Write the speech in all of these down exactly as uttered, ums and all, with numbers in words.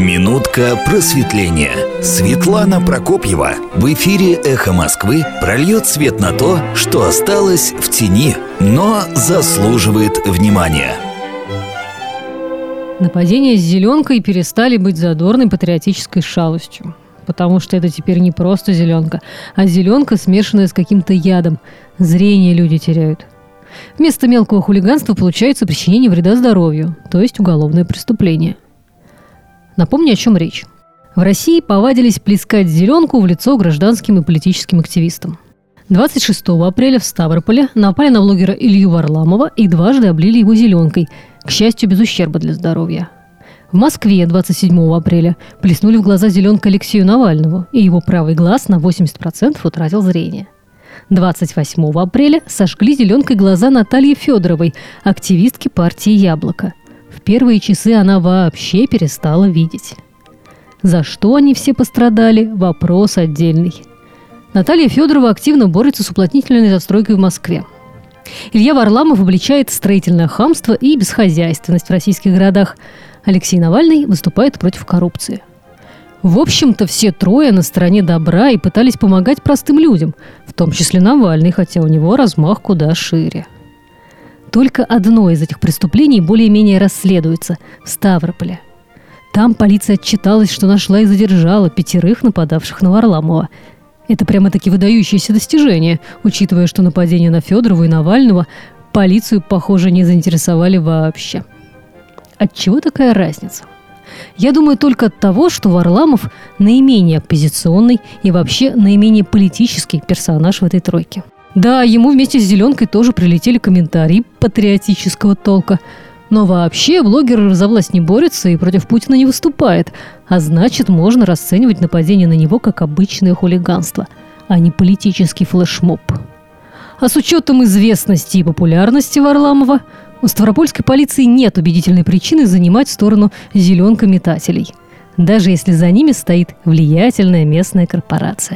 Минутка просветления. Светлана Прокопьева в эфире «Эхо Москвы» прольет свет на то, что осталось в тени, но заслуживает внимания. Нападения с зеленкой перестали быть задорной патриотической шалостью. Потому что это теперь не просто зеленка, а зеленка, смешанная с каким-то ядом. Зрение люди теряют. Вместо мелкого хулиганства получается причинение вреда здоровью, то есть уголовное преступление. Напомню, о чем речь. В России повадились плескать зеленку в лицо гражданским и политическим активистам. двадцать шестого апреля в Ставрополе напали на блогера Илью Варламова и дважды облили его зеленкой, к счастью, без ущерба для здоровья. В Москве двадцать седьмого апреля плеснули в глаза зеленкой Алексею Навальному, и его правый глаз на восемьдесят процентов утратил зрение. двадцать восьмого апреля сожгли зеленкой глаза Натальи Федоровой, активистки партии «Яблоко». В первые часы она вообще перестала видеть. За что они все пострадали – вопрос отдельный. Наталья Федорова активно борется с уплотнительной застройкой в Москве. Илья Варламов обличает строительное хамство и бесхозяйственность в российских городах. Алексей Навальный выступает против коррупции. В общем-то, все трое на стороне добра и пытались помогать простым людям, в том числе Навальный, хотя у него размах куда шире. Только одно из этих преступлений более-менее расследуется – в Ставрополе. Там полиция отчиталась, что нашла и задержала пятерых нападавших на Варламова. Это прямо-таки выдающееся достижение, учитывая, что нападения на Федорову и Навального полицию, похоже, не заинтересовали вообще. Отчего такая разница? Я думаю, только от того, что Варламов наименее оппозиционный и вообще наименее политический персонаж в этой тройке. Да, ему вместе с зеленкой тоже прилетели комментарии патриотического толка. Но вообще блогер за власть не борется и против Путина не выступает. А значит, можно расценивать нападение на него как обычное хулиганство, а не политический флешмоб. А с учетом известности и популярности Варламова, у ставропольской полиции нет убедительной причины занимать сторону зеленкометателей, даже если за ними стоит влиятельная местная корпорация.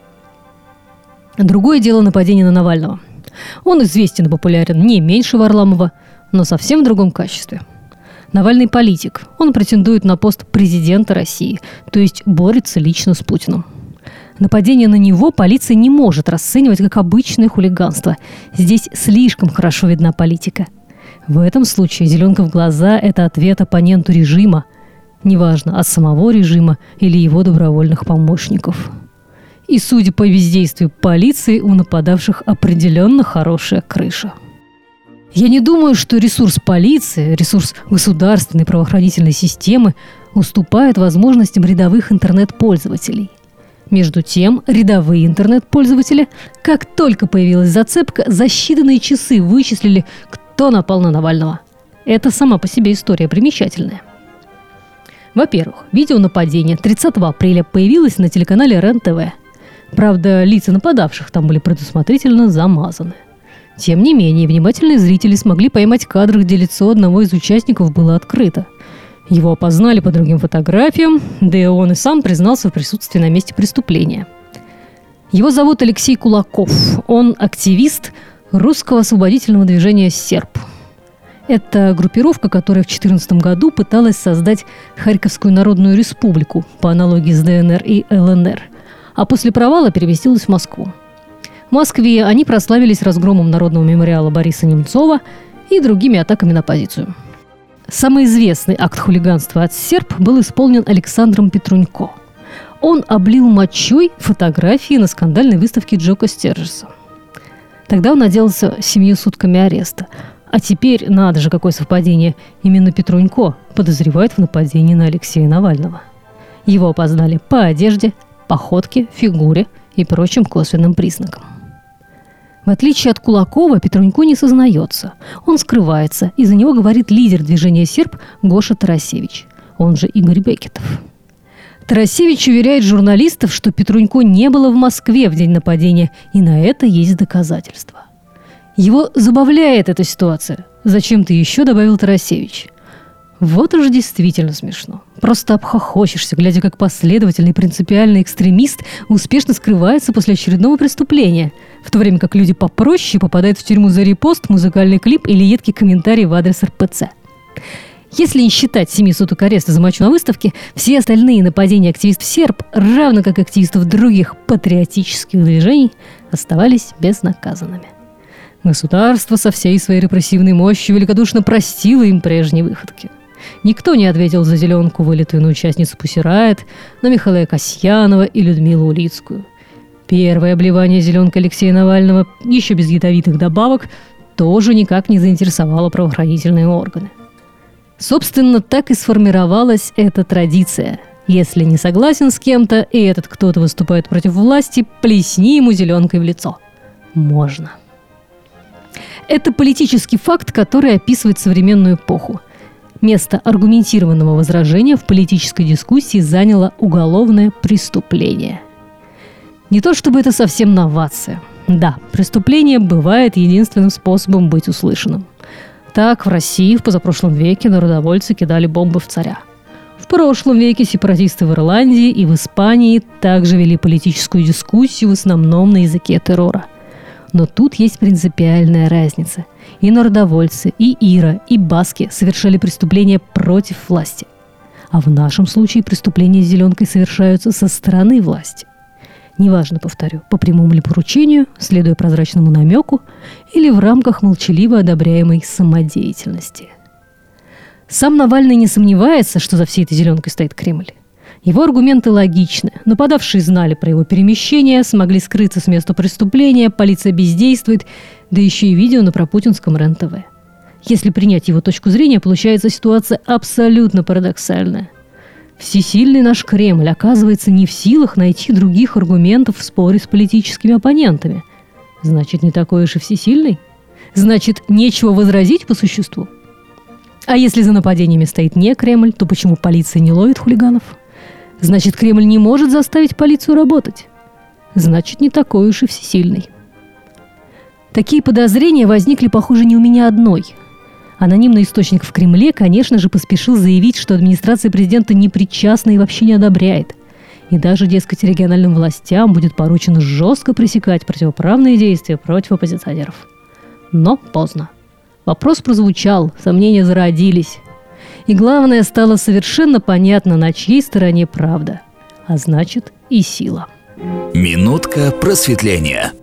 Другое дело нападение на Навального. Он известен и популярен не меньше Варламова, но совсем в другом качестве. Навальный политик. Он претендует на пост президента России, то есть борется лично с Путиным. Нападение на него полиция не может расценивать как обычное хулиганство. Здесь слишком хорошо видна политика. В этом случае зеленка в глаза – это ответ оппоненту режима. Неважно, от самого режима или его добровольных помощников. И, судя по бездействию полиции, у нападавших определенно хорошая крыша. Я не думаю, что ресурс полиции, ресурс государственной правоохранительной системы уступает возможностям рядовых интернет-пользователей. Между тем, рядовые интернет-пользователи, как только появилась зацепка, за считанные часы вычислили, кто напал на Навального. Это сама по себе история примечательная. Во-первых, видео нападения тридцатого апреля появилось на телеканале РЕН-ТВ. Правда, лица нападавших там были предусмотрительно замазаны. Тем не менее, внимательные зрители смогли поймать кадры, где лицо одного из участников было открыто. Его опознали по другим фотографиям, да и он и сам признался в присутствии на месте преступления. Его зовут Алексей Кулаков. Он активист русского освободительного движения «Серб». Это группировка, которая в две тысячи четырнадцатом году пыталась создать Харьковскую народную республику по аналогии с ДНР и ЛНР, а после провала переместилась в Москву. В Москве они прославились разгромом Народного мемориала Бориса Немцова и другими атаками на оппозицию. Самый известный акт хулиганства от серб был исполнен Александром Петрунько. Он облил мочой фотографии на скандальной выставке Джока Стержеса. Тогда он отделался семью сутками ареста. А теперь, надо же, какое совпадение, именно Петрунько подозревает в нападении на Алексея Навального. Его опознали по одежде, походке, фигуре и прочим косвенным признакам. В отличие от Кулакова, Петрунько не сознается. Он скрывается, и за него говорит лидер движения «Серб» Гоша Тарасевич, он же Игорь Бекетов. Тарасевич уверяет журналистов, что Петрунько не было в Москве в день нападения, и на это есть доказательства. Его забавляет эта ситуация. Зачем-то еще добавил Тарасевич. Вот уж действительно смешно. Просто обхохочешься, глядя, как последовательный принципиальный экстремист успешно скрывается после очередного преступления, в то время как люди попроще попадают в тюрьму за репост, музыкальный клип или едкий комментарий в адрес эр пэ цэ. Если не считать семи суток ареста за мочу на выставке, все остальные нападения активистов серб, равно как активистов других патриотических движений, оставались безнаказанными. Государство со всей своей репрессивной мощью великодушно простило им прежние выходки. Никто не ответил за зеленку, вылитую на участницу Pussy Riot, на Михаила Касьянова и Людмилу Улицкую. Первое обливание зеленкой Алексея Навального, еще без ядовитых добавок, тоже никак не заинтересовало правоохранительные органы. Собственно, так и сформировалась эта традиция. Если не согласен с кем-то, и этот кто-то выступает против власти, плесни ему зеленкой в лицо. Можно. Это политический факт, который описывает современную эпоху. Место аргументированного возражения в политической дискуссии заняло уголовное преступление. Не то чтобы это совсем новация. Да, преступление бывает единственным способом быть услышанным. Так в России в позапрошлом веке народовольцы кидали бомбы в царя. В прошлом веке сепаратисты в Ирландии и в Испании также вели политическую дискуссию в основном на языке террора. Но тут есть принципиальная разница. И народовольцы, и Ира, и баски совершали преступления против власти. А в нашем случае преступления с зеленкой совершаются со стороны власти. Неважно, повторю, по прямому ли поручению, следуя прозрачному намеку, или в рамках молчаливо одобряемой самодеятельности. Сам Навальный не сомневается, что за всей этой зеленкой стоит Кремль. Его аргументы логичны. Нападавшие знали про его перемещение, смогли скрыться с места преступления, полиция бездействует, да еще и видео на пропутинском РЕН-ТВ. Если принять его точку зрения, получается ситуация абсолютно парадоксальная. Всесильный наш Кремль, оказывается, не в силах найти других аргументов в споре с политическими оппонентами. Значит, не такой уж и всесильный? Значит, нечего возразить по существу? А если за нападениями стоит не Кремль, то почему полиция не ловит хулиганов? Значит, Кремль не может заставить полицию работать. Значит, не такой уж и всесильный. Такие подозрения возникли, похоже, не у меня одной. Анонимный источник в Кремле, конечно же, поспешил заявить, что администрация президента не причастна и вообще не одобряет. И даже, дескать, региональным властям будет поручено жестко пресекать противоправные действия против оппозиционеров. Но поздно. Вопрос прозвучал, сомнения зародились. И главное, стало совершенно понятно, на чьей стороне правда. А значит, и сила. Минутка просветления.